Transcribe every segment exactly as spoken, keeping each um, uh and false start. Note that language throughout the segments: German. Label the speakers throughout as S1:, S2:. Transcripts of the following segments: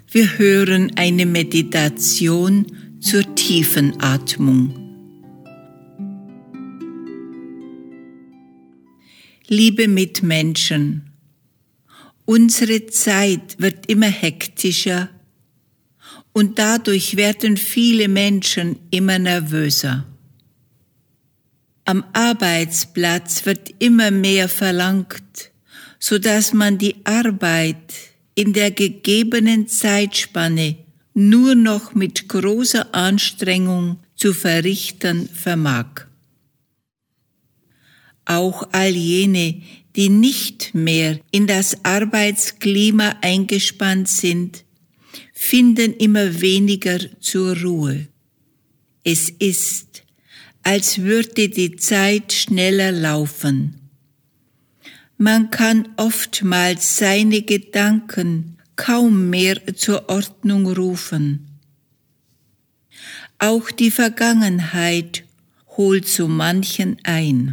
S1: Wir hören eine Meditation zur Tiefenatmung. Liebe Mitmenschen, unsere Zeit wird immer hektischer und dadurch werden viele Menschen immer nervöser. Am Arbeitsplatz wird immer mehr verlangt, sodass man die Arbeit in der gegebenen Zeitspanne nur noch mit großer Anstrengung zu verrichten vermag. Auch all jene, die nicht mehr in das Arbeitsklima eingespannt sind, finden immer weniger zur Ruhe. Es ist, als würde die Zeit schneller laufen. Man kann oftmals seine Gedanken kaum mehr zur Ordnung rufen. Auch die Vergangenheit holt so manchen ein.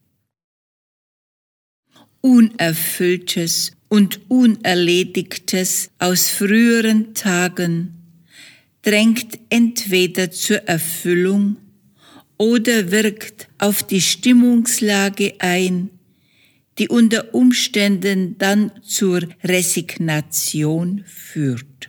S1: Unerfülltes und Unerledigtes aus früheren Tagen drängt entweder zur Erfüllung oder wirkt auf die Stimmungslage ein, die unter Umständen dann zur Resignation führt.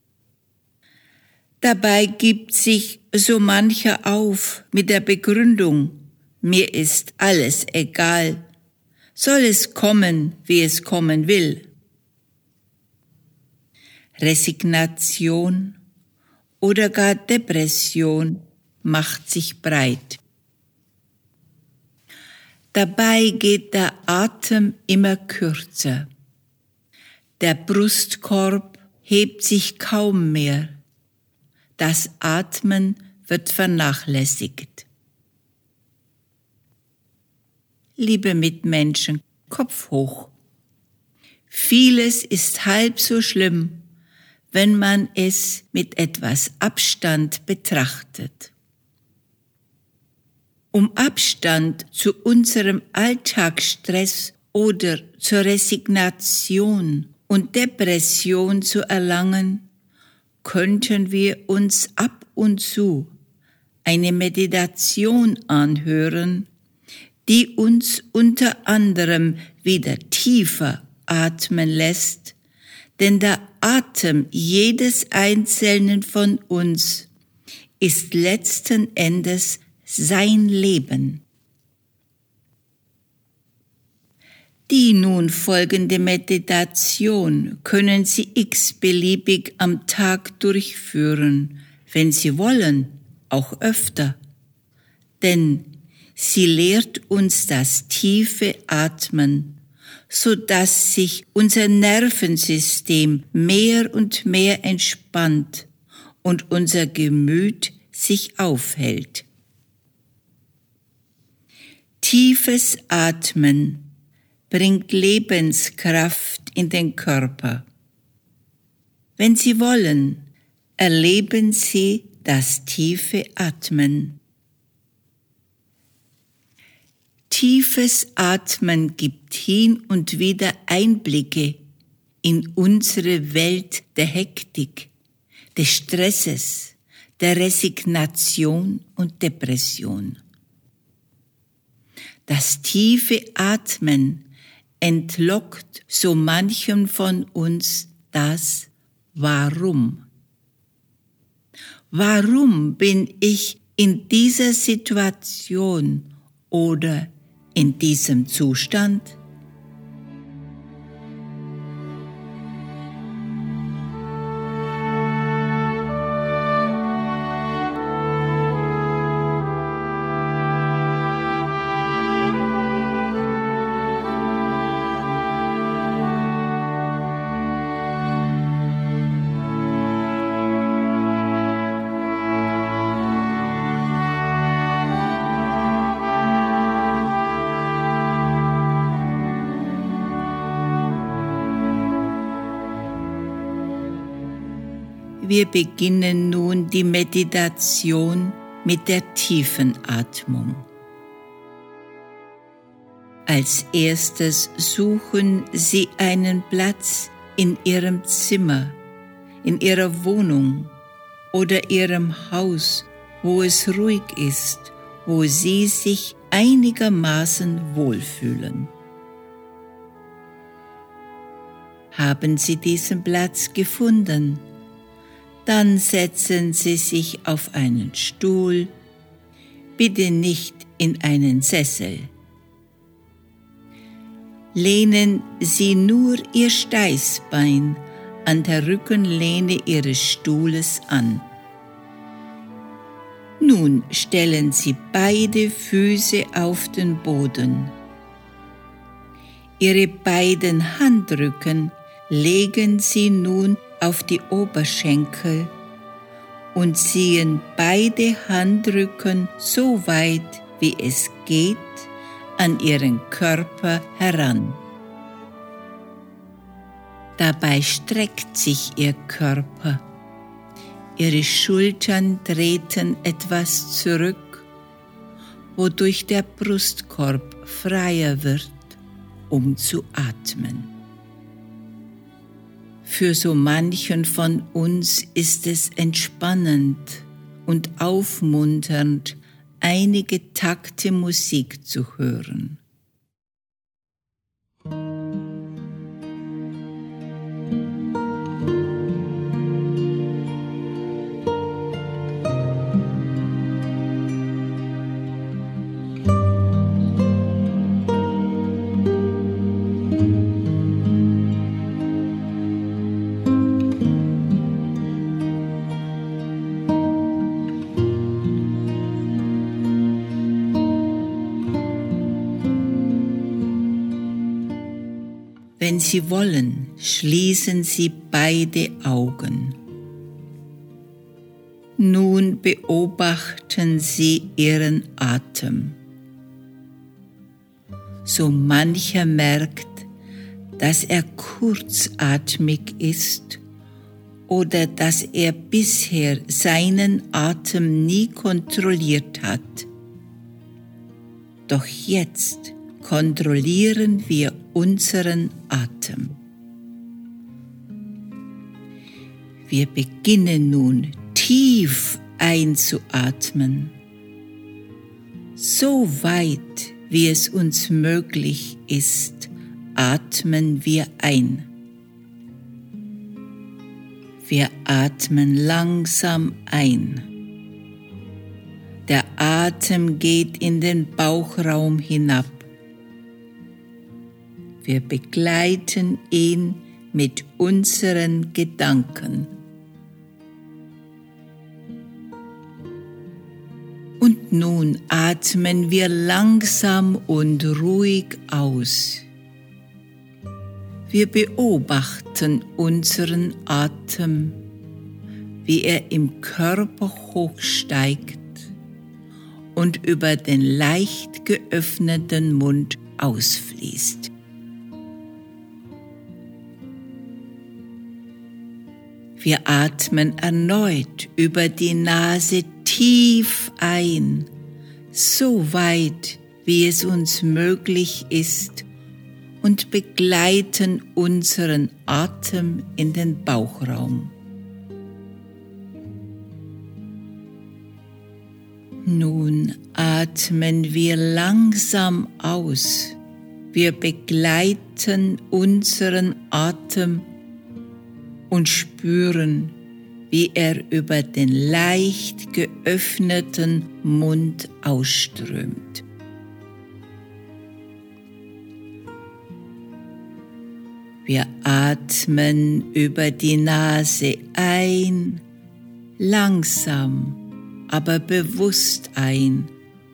S1: Dabei gibt sich so mancher auf mit der Begründung, mir ist alles egal, soll es kommen, wie es kommen will. Resignation oder gar Depression macht sich breit. Dabei geht der Atem immer kürzer. Der Brustkorb hebt sich kaum mehr. Das Atmen wird vernachlässigt. Liebe Mitmenschen, Kopf hoch. Vieles ist halb so schlimm, wenn man es mit etwas Abstand betrachtet. Um Abstand zu unserem Alltagsstress oder zur Resignation und Depression zu erlangen, könnten wir uns ab und zu eine Meditation anhören, die uns unter anderem wieder tiefer atmen lässt, denn der Atem jedes Einzelnen von uns ist letzten Endes sein Leben. Die nun folgende Meditation können Sie x-beliebig am Tag durchführen, wenn Sie wollen, auch öfter. Denn sie lehrt uns das tiefe Atmen, sodass sich unser Nervensystem mehr und mehr entspannt und unser Gemüt sich aufhält. Tiefes Atmen bringt Lebenskraft in den Körper. Wenn Sie wollen, erleben Sie das tiefe Atmen. Tiefes Atmen gibt hin und wieder Einblicke in unsere Welt der Hektik, des Stresses, der Resignation und Depression. Das tiefe Atmen entlockt so manchem von uns das Warum. Warum bin ich in dieser Situation oder in diesem Zustand? Wir beginnen nun die Meditation mit der Tiefenatmung. Als erstes suchen Sie einen Platz in Ihrem Zimmer, in ihrer Wohnung oder ihrem Haus, wo es ruhig ist, wo sie sich einigermaßen wohlfühlen. Haben Sie diesen Platz gefunden? Dann setzen Sie sich auf einen Stuhl, bitte nicht in einen Sessel. Lehnen Sie nur Ihr Steißbein an der Rückenlehne Ihres Stuhles an. Nun stellen Sie beide Füße auf den Boden. Ihre beiden Handrücken legen Sie nun auf die Oberschenkel und ziehen beide Handrücken so weit, wie es geht, an Ihren Körper heran. Dabei streckt sich Ihr Körper. Ihre Schultern treten etwas zurück, wodurch der Brustkorb freier wird, um zu atmen. Für so manchen von uns ist es entspannend und aufmunternd, einige Takte Musik zu hören. Wenn Sie wollen, schließen Sie beide Augen. Nun beobachten Sie Ihren Atem. So mancher merkt, dass er kurzatmig ist oder dass er bisher seinen Atem nie kontrolliert hat. Doch jetzt kontrollieren wir unseren Atem. Wir beginnen nun tief einzuatmen, so weit wie es uns möglich ist, atmen wir ein. Wir atmen langsam ein. Der Atem geht in den Bauchraum hinab. Wir begleiten ihn mit unseren Gedanken. Und nun atmen wir langsam und ruhig aus. Wir beobachten unseren Atem, wie er im Körper hochsteigt und über den leicht geöffneten Mund ausfließt. Wir atmen erneut über die Nase tief ein, so weit, wie es uns möglich ist, und begleiten unseren Atem in den Bauchraum. Nun atmen wir langsam aus. Wir begleiten unseren Atem und spüren, wie er über den leicht geöffneten Mund ausströmt. Wir atmen über die Nase ein, langsam, aber bewusst ein,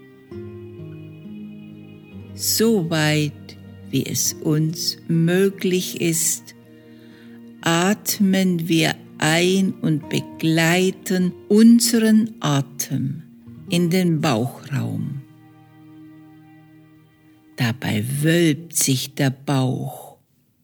S1: so weit, wie es uns möglich ist, atmen wir ein und begleiten unseren Atem in den Bauchraum. Dabei wölbt sich der Bauch.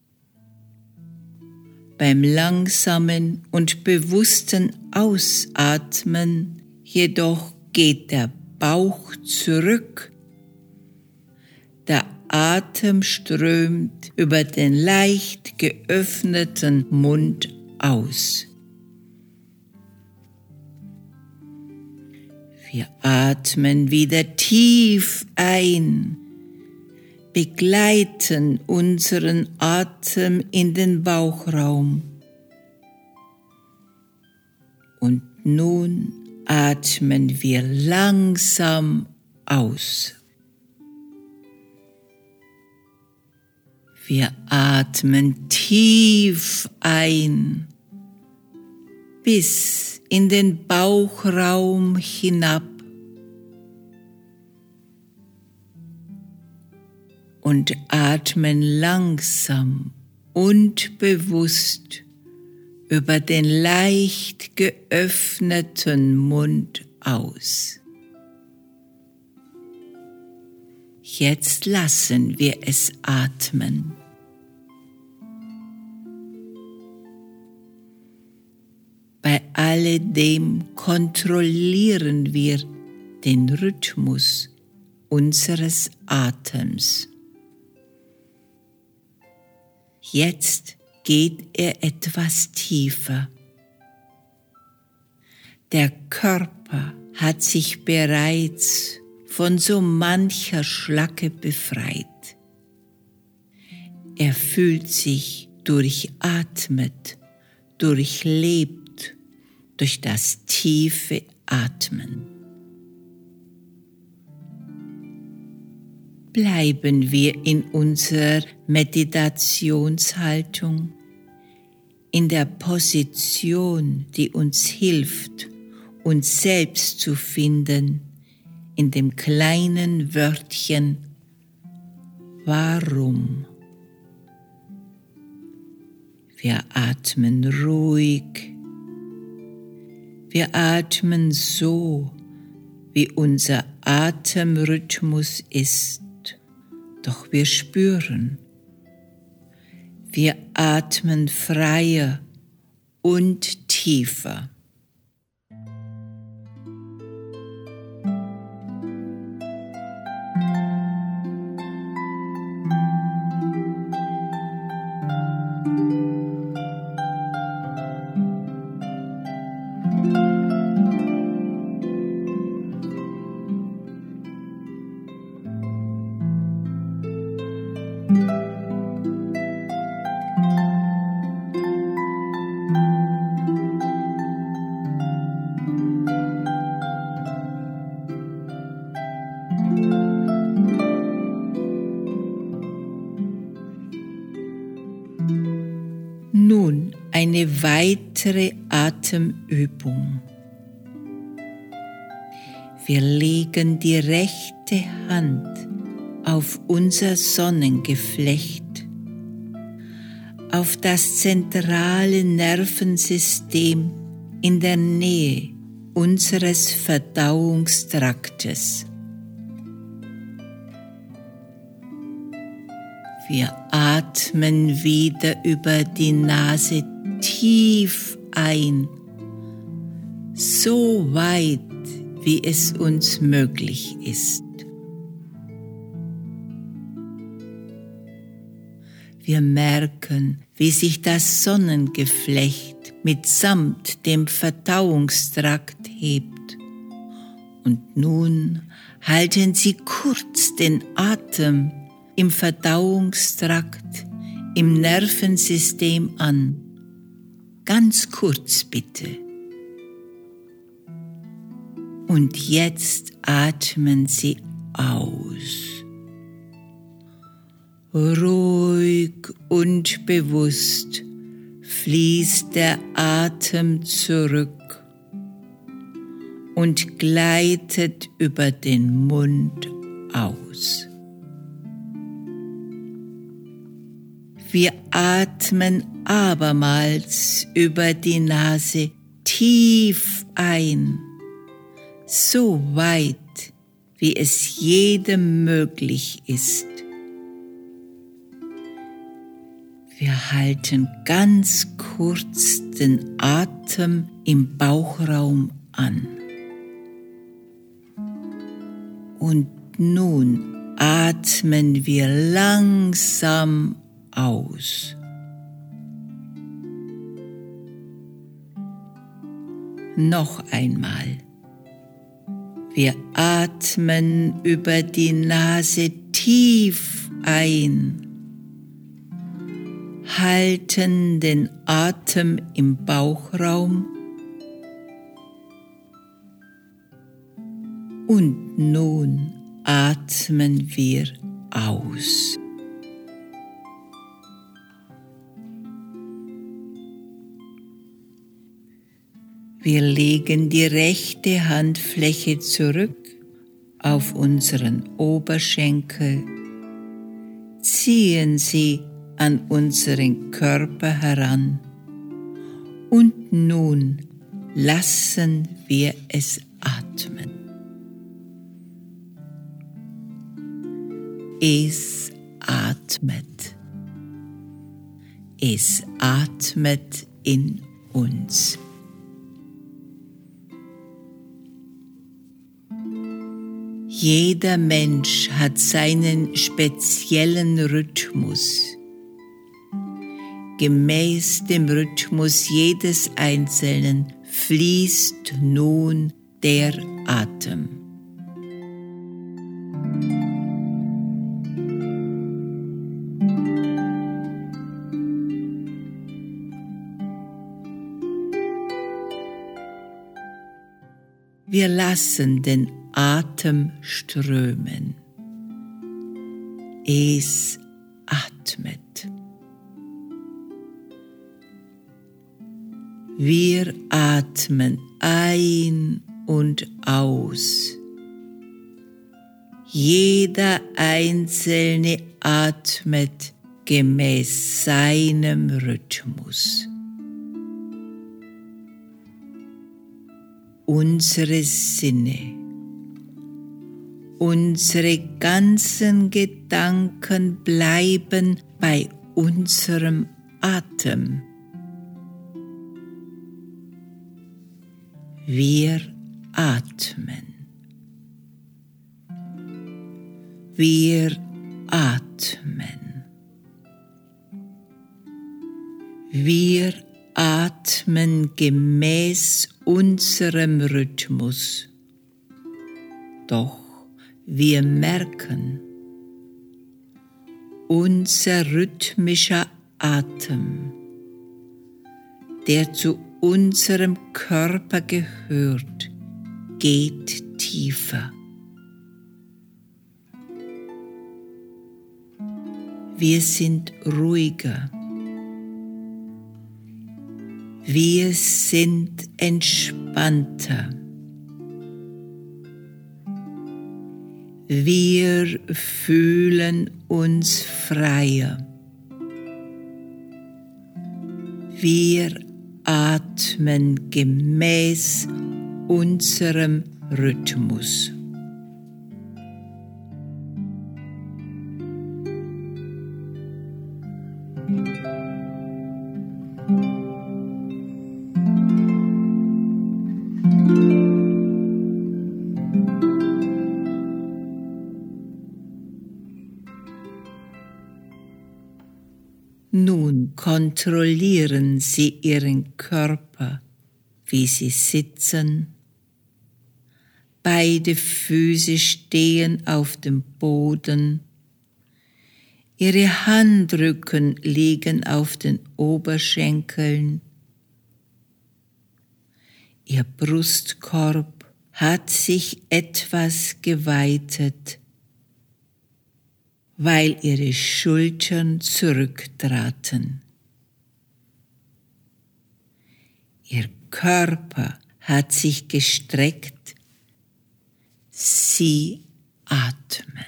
S1: Beim langsamen und bewussten Ausatmen jedoch geht der Bauch zurück. Der Atem strömt über den leicht geöffneten Mund aus. Wir atmen wieder tief ein, begleiten unseren Atem in den Bauchraum. Und nun atmen wir langsam aus. Wir atmen tief ein, bis in den Bauchraum hinab und atmen langsam und bewusst über den leicht geöffneten Mund aus. Jetzt lassen wir es atmen. Bei alledem kontrollieren wir den Rhythmus unseres Atems. Jetzt geht er etwas tiefer. Der Körper hat sich bereits von so mancher Schlacke befreit. Er fühlt sich durchatmet, durchlebt durch das tiefe Atmen. Bleiben wir in unserer Meditationshaltung, in der Position, die uns hilft, uns selbst zu finden, in dem kleinen Wörtchen Warum. Wir atmen ruhig. Wir atmen so, wie unser Atemrhythmus ist. Doch wir spüren, wir atmen freier und tiefer. Nun eine weitere Atemübung. Wir legen die rechte Hand auf unser Sonnengeflecht, auf das zentrale Nervensystem in der Nähe unseres Verdauungstraktes. Wir atmen wieder über die Nase tief ein, so weit, wie es uns möglich ist. Wir merken, wie sich das Sonnengeflecht mitsamt dem Verdauungstrakt hebt. Und nun halten Sie kurz den Atem im Verdauungstrakt, im Nervensystem an. Ganz kurz bitte. Und jetzt atmen Sie aus. Ruhig und bewusst fließt der Atem zurück und gleitet über den Mund aus. Wir atmen abermals über die Nase tief ein, so weit, wie es jedem möglich ist. Wir halten ganz kurz den Atem im Bauchraum an. Und nun atmen wir langsam aus. Noch einmal. Wir atmen über die Nase tief ein, halten den Atem im Bauchraum und nun atmen wir aus. Wir legen die rechte Handfläche zurück auf unseren Oberschenkel, ziehen sie an unseren Körper heran und nun lassen wir es atmen. Es atmet. Es atmet in uns. Jeder Mensch hat seinen speziellen Rhythmus. Gemäß dem Rhythmus jedes Einzelnen fließt nun der Atem. Wir lassen den Atem strömen. Es atmet. Wir atmen ein und aus. Jeder Einzelne atmet gemäß seinem Rhythmus. Unsere Sinne, unsere ganzen Gedanken bleiben bei unserem Atem. Wir atmen. Wir atmen. Wir atmen gemäß unserem Rhythmus. Doch wir merken, unser rhythmischer Atem, der zu unserem Körper gehört, geht tiefer. Wir sind ruhiger. Wir sind entspannter. Wir fühlen uns freier. Wir atmen gemäß unserem Rhythmus. Nun kontrollieren Sie Ihren Körper, wie Sie sitzen. Beide Füße stehen auf dem Boden. Ihre Handrücken liegen auf den Oberschenkeln. Ihr Brustkorb hat sich etwas geweitet, weil ihre Schultern zurücktraten. Ihr Körper hat sich gestreckt. Sie atmen.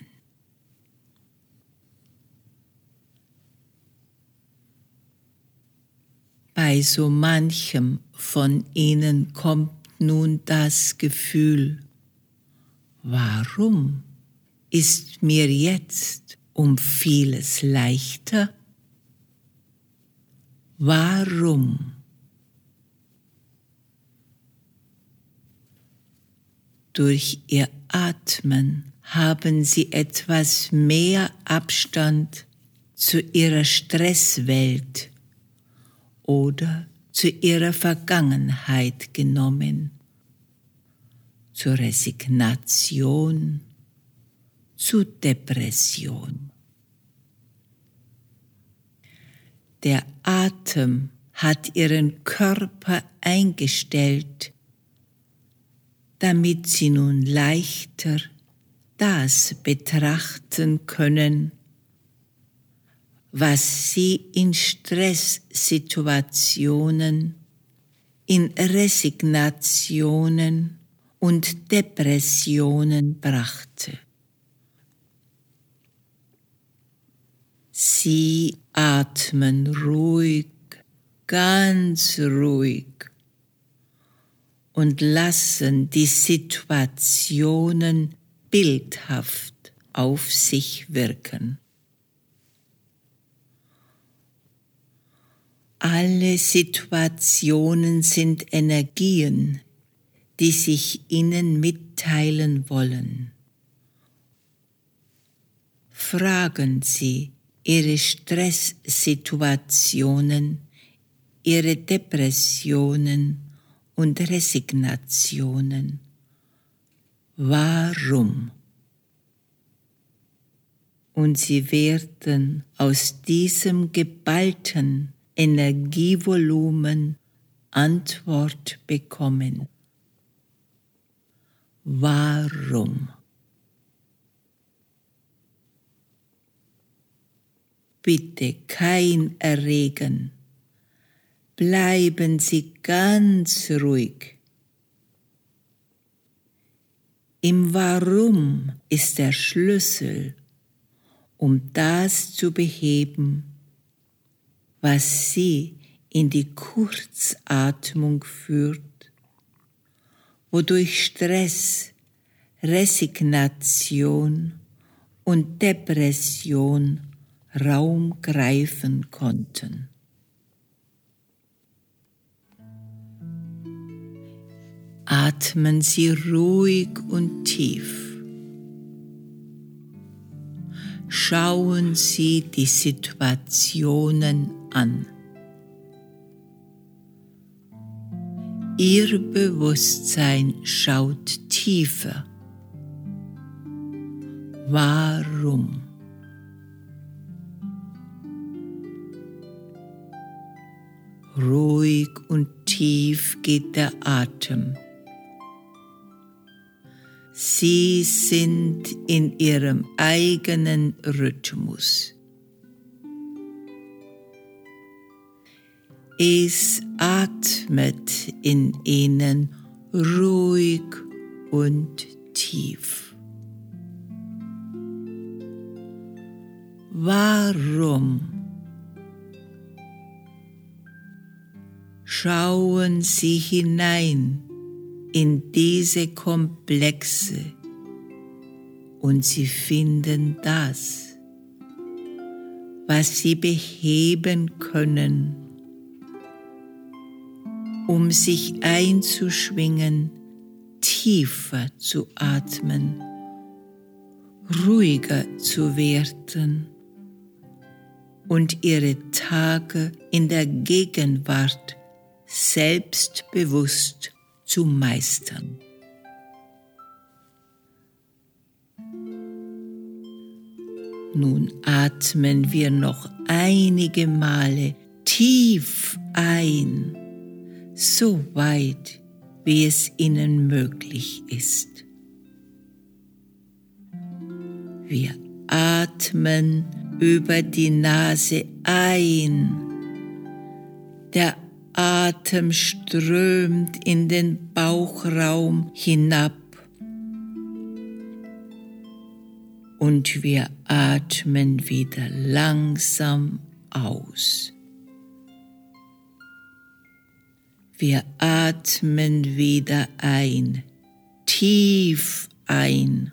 S1: Bei so manchem von ihnen kommt nun das Gefühl: Warum ist mir jetzt um vieles leichter? Warum? Durch ihr Atmen haben sie etwas mehr Abstand zu ihrer Stresswelt oder zu ihrer Vergangenheit genommen, zur Resignation, zu Depression. Der Atem hat ihren Körper eingestellt, damit sie nun leichter das betrachten können, was sie in Stresssituationen, in Resignationen und Depressionen brachte. Sie atmen ruhig, ganz ruhig und lassen die Situationen bildhaft auf sich wirken. Alle Situationen sind Energien, die sich Ihnen mitteilen wollen. Fragen Sie Ihre Stresssituationen, Ihre Depressionen und Resignationen. Warum? Und Sie werden aus diesem geballten Energievolumen Antwort bekommen. Warum? Bitte kein Erregen. Bleiben Sie ganz ruhig. Im Warum ist der Schlüssel, um das zu beheben, was Sie in die Kurzatmung führt, wodurch Stress, Resignation und Depression Raum greifen konnten. Atmen Sie ruhig und tief. Schauen Sie die Situationen an. Ihr Bewusstsein schaut tiefer. Warum? Ruhig und tief geht der Atem. Sie sind in Ihrem eigenen Rhythmus. Es atmet in Ihnen ruhig und tief. Warum? Schauen Sie hinein in diese Komplexe und Sie finden das, was Sie beheben können, um sich einzuschwingen, tiefer zu atmen, ruhiger zu werden und Ihre Tage in der Gegenwart selbstbewusst zu meistern. Nun atmen wir noch einige Male tief ein, so weit, wie es Ihnen möglich ist. Wir atmen über die Nase ein. Der Atem strömt in den Bauchraum hinab und wir atmen wieder langsam aus. Wir atmen wieder ein, tief ein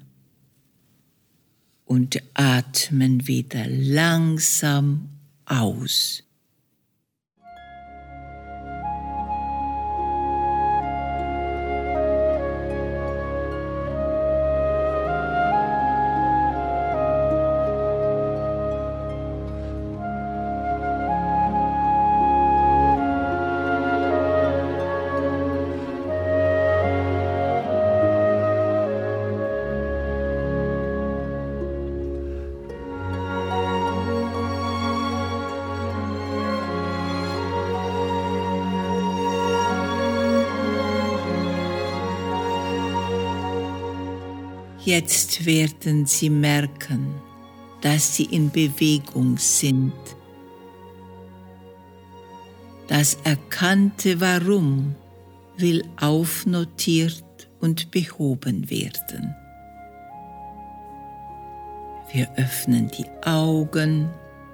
S1: und atmen wieder langsam aus. Jetzt werden Sie merken, dass Sie in Bewegung sind. Das erkannte Warum will aufnotiert und behoben werden. Wir öffnen die Augen,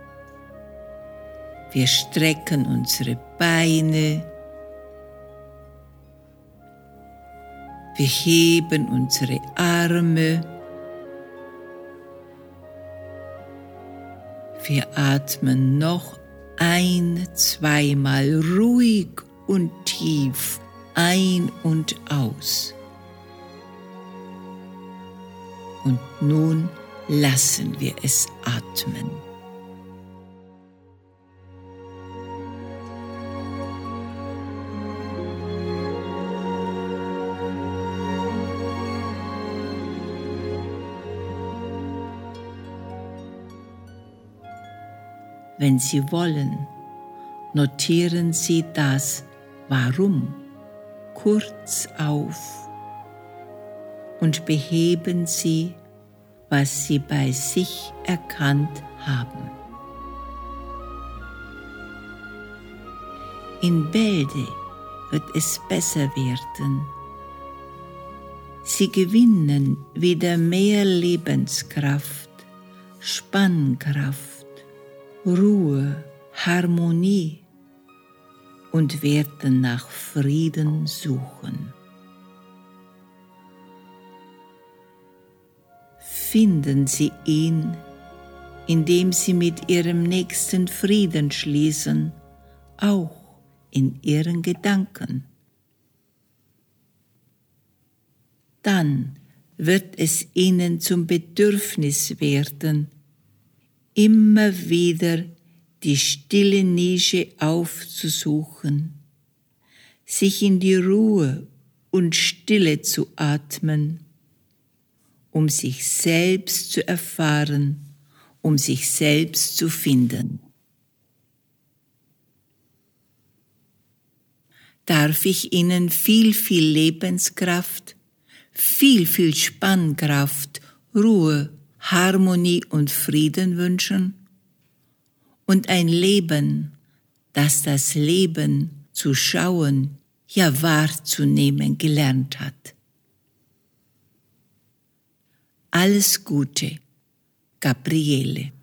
S1: wir strecken unsere Beine, wir heben unsere Arme, wir atmen noch ein-, zweimal ruhig und tief ein und aus. Und nun lassen wir es atmen. Wenn Sie wollen, notieren Sie das Warum kurz auf und beheben Sie, was Sie bei sich erkannt haben. In Bälde wird es besser werden. Sie gewinnen wieder mehr Lebenskraft, Spannkraft, Ruhe, Harmonie und werden nach Frieden suchen. Finden Sie ihn, indem Sie mit Ihrem Nächsten Frieden schließen, auch in Ihren Gedanken. Dann wird es Ihnen zum Bedürfnis werden, immer wieder die stille Nische aufzusuchen, sich in die Ruhe und Stille zu atmen, um sich selbst zu erfahren, um sich selbst zu finden. Darf ich Ihnen viel, viel Lebenskraft, viel, viel Spannkraft, Ruhe, Harmonie und Frieden wünschen? Und ein Leben, das das Leben zu schauen, ja wahrzunehmen gelernt hat. Alles Gute, Gabriele.